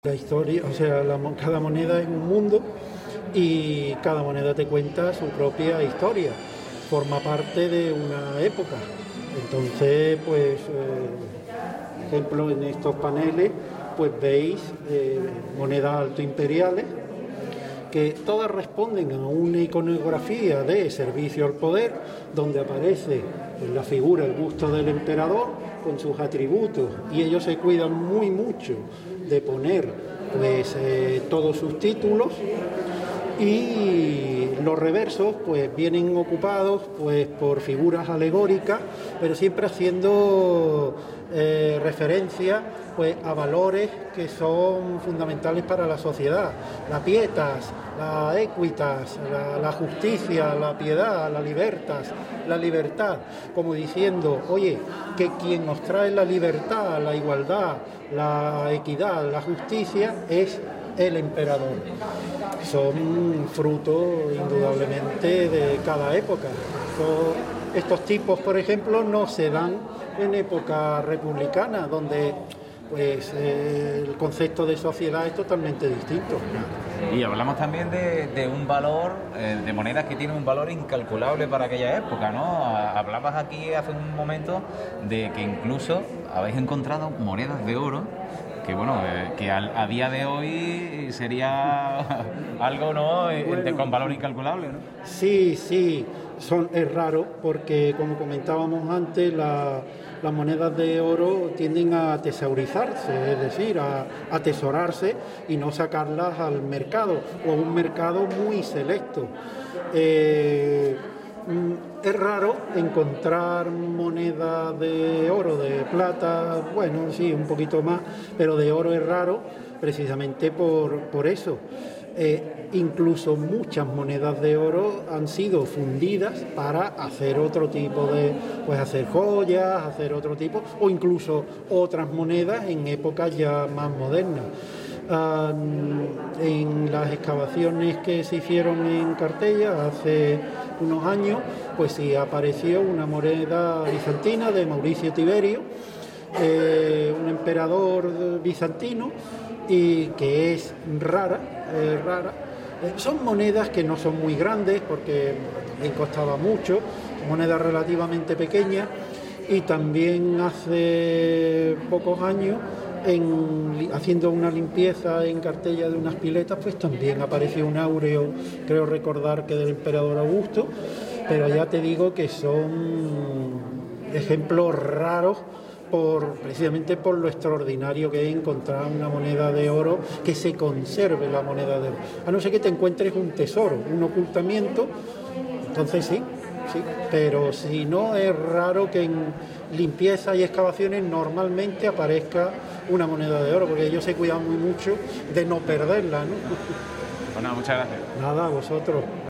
La historia, o sea, cada moneda es un mundo y cada moneda te cuenta su propia historia, forma parte de una época. Entonces, pues, por ejemplo, en estos paneles, pues veis monedas altoimperiales que todas responden a una iconografía de servicio al poder, donde aparece pues, la figura, el busto del emperador con sus atributos, y ellos se cuidan muy mucho de poner pues todos sus títulos, y los reversos pues vienen ocupados pues por figuras alegóricas, pero siempre haciendo referencia pues a valores que son fundamentales para la sociedad: la pietas, la equitas, la justicia, la piedad, la libertas, la libertad, como diciendo, oye, que quien nos trae la libertad, la igualdad, la equidad, la justicia es el emperador. Son fruto indudablemente de cada época. Estos tipos, por ejemplo, no se dan en época republicana, donde pues el concepto de sociedad es totalmente distinto. Y hablamos también de un valor, de monedas que tienen un valor incalculable para aquella época, ¿no? Hablabas aquí hace un momento de que incluso habéis encontrado monedas de oro que, bueno, que a día de hoy sería algo, ¿no?, bueno, con valor incalculable, ¿no? Sí, es raro porque, como comentábamos antes, las monedas de oro tienden a tesaurizarse, es decir, a atesorarse y no sacarlas al mercado, o a un mercado muy selecto. Es raro encontrar monedas de oro, de plata, bueno, sí, un poquito más, pero de oro es raro precisamente por eso. Incluso muchas monedas de oro han sido fundidas para hacer otro tipo de, pues hacer joyas, hacer otro tipo, o incluso otras monedas en épocas ya más modernas. En las excavaciones que se hicieron en Cartella hace unos años, pues sí apareció una moneda bizantina de Mauricio Tiberio, un emperador bizantino, y que es rara. Son monedas que no son muy grandes porque les costaba mucho, monedas relativamente pequeñas, y también hace pocos años, haciendo una limpieza en Cartella de unas piletas, pues también apareció un áureo, creo recordar que del emperador Augusto, pero ya te digo que son ejemplos raros precisamente por lo extraordinario que es encontrar una moneda de oro, que se conserve la moneda de oro, a no ser que te encuentres un tesoro, un ocultamiento. Entonces sí, pero si no, es raro que en limpieza y excavaciones normalmente aparezca una moneda de oro, porque ellos se cuidan muy mucho de no perderla, ¿no? Bueno, muchas gracias. Nada, a vosotros.